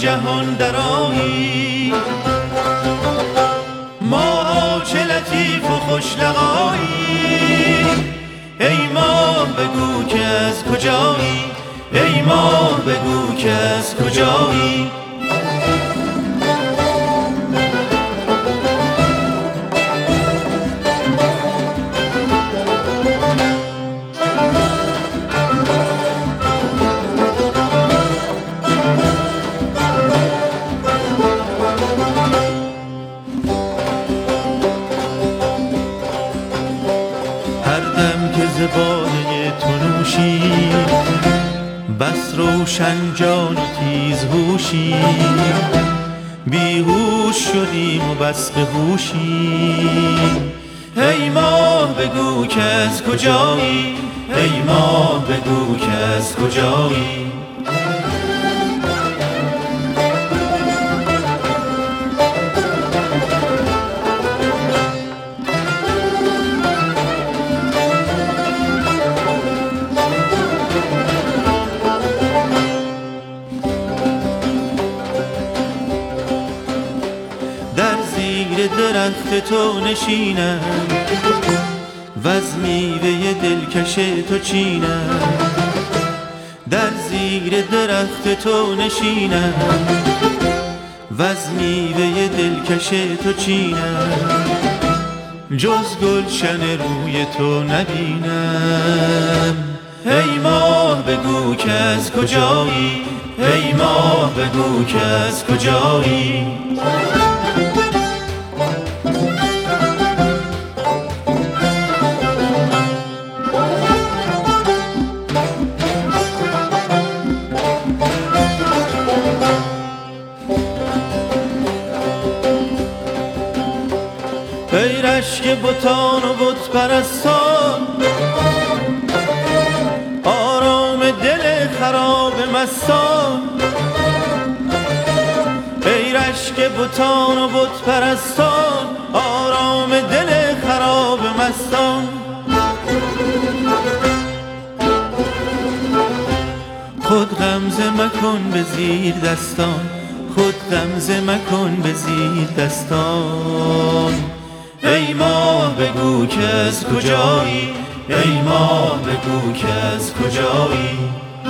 جهان درایی، ماه چه لطیف و خوش لقایی. ای ماه بگو که از کجایی، ای ماه بگو که از کجایی. هر دم که ز باده تو نوشی، بس روشن جان و تیز هوشی. بیهوش شدیم و بس به هوشی. ای ماه بگو که از کجایی، ای ماه بگو که از کجایی. در زیر درخت تو نشینم، وز میوه دلکش تو چینم. در زیر درخت تو نشینم، وز میوه دلکش تو چینم. جز گلشن روی تو نبینم. ای ماه بگو که از کجایی، ای ماه بگو که از کجایی. ای رشک بتان و بت پرستان، آرام دل خراب مستان. ای رشک بتان و بت پرستان، آرام دل خراب مستان. خود غمزه مکن به زیر دستان، خود غمزه مکن به زیر دستان. ای ماه بگو که از کجایی، ای ماه بگو که از کجایی.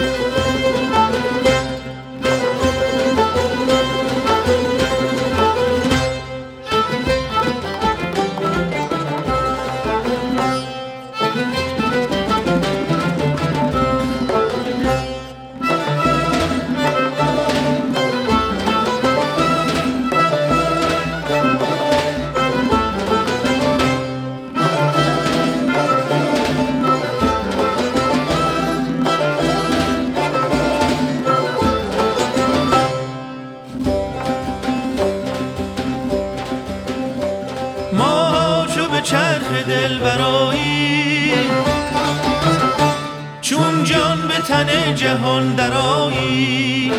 ما چو به چرخ دل برایی، چون جان به تن جهان درایی.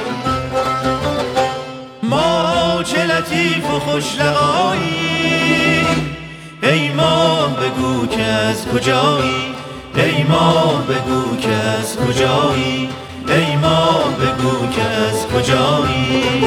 ما چه لطیف و خوش لقایی. ای ماه بگو که از کجایی، ای ماه بگو که از کجایی. ای ماه بگو که از کجایی.